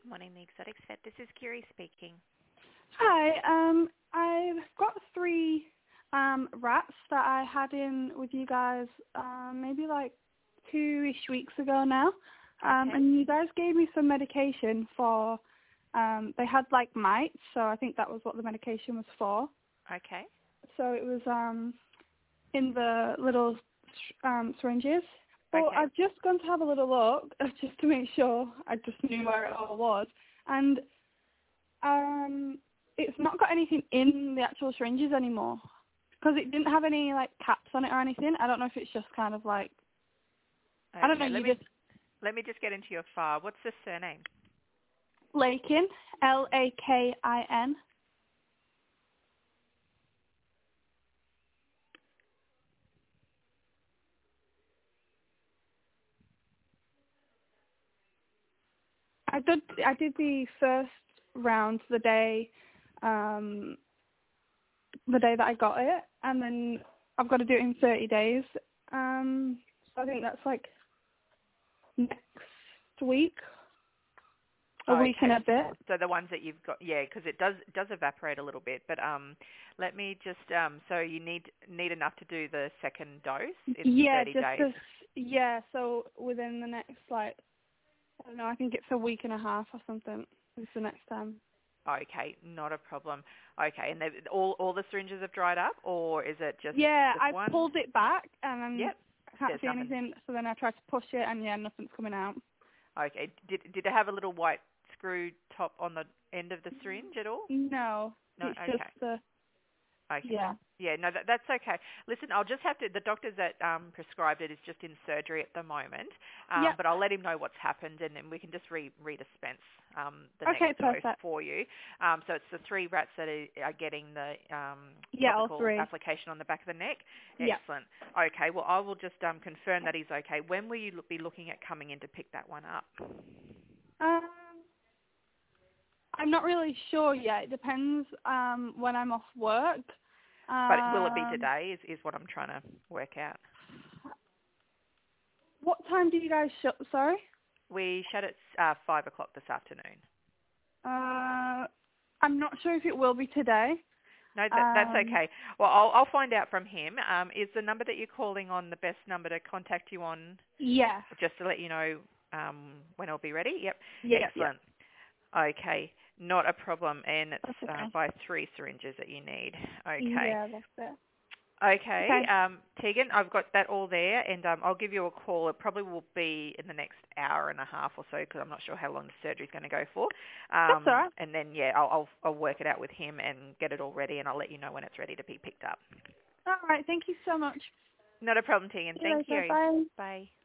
Morning, the Exotics Vet. This is Kiri speaking. Hi, I've got three rats that I had in with you guys maybe like 2-ish weeks ago now. Okay. And you guys gave me some medication for, they had like mites, so I think that was what the medication was for. Okay. So it was in the little syringes. Well, Okay. I've just gone to have a little look just to make sure I just knew where it all was. And it's not got anything in the actual syringes anymore because it didn't have any like caps on it or anything. I don't know if it's just kind of like, I don't know, Okay. Let me just get into your file. What's the surname? Lakin, Lakin. I did the first round the day that I got it, and then I've got to do it in 30 days. So I think that's like next week, a week and a bit. So the ones that you've got, yeah, because it does evaporate a little bit. But let me just, so you need enough to do the second dose in 30 days. Yeah, so within the next like, I don't know, I think it's a week and a half or something. Is the next time. Okay, not a problem. Okay, and all the syringes have dried up, or is it just I one? pulled it back and then Yep. I can't There's see nothing. anything. So then I tried to push it, and yeah, nothing's coming out. Okay. Did it have a little white screw top on the end of the syringe at all? No, No. it's just Okay. the Okay. yeah. Yeah, no, that's okay. Listen, I'll just have to, the doctor that prescribed it is just in surgery at the moment, Yep. but I'll let him know what's happened and then we can just redispense the Okay, next dose perfect. for you. So it's the 3 rats that are getting the Yeah, all topical 3. application on the back of the neck. Yeah. Excellent. Okay, well, I will just confirm that he's okay. When will you be looking at coming in to pick that one up? I'm not really sure yet. It depends when I'm off work. But will it be today is what I'm trying to work out. What time do you guys shut? Sorry. We shut at 5 o'clock this afternoon. I'm not sure if it will be today. No, that's okay. Well, I'll find out from him. Is the number that you're calling on the best number to contact you on? Yeah. Just to let you know when it'll be ready? Yep. Yeah. Excellent. Yeah. Okay, not a problem. And it's That's okay. by 3 syringes that you need. Okay. Yeah, that's it. Okay, Okay. Tegan, I've got that all there, and I'll give you a call. It probably will be in the next hour and a half or so, because I'm not sure how long the surgery's going to go for. That's all right. And then, yeah, I'll work it out with him and get it all ready, and I'll let you know when it's ready to be picked up. All right. Thank you so much. Not a problem, Tegan. See you Thank later. you. Bye. Bye.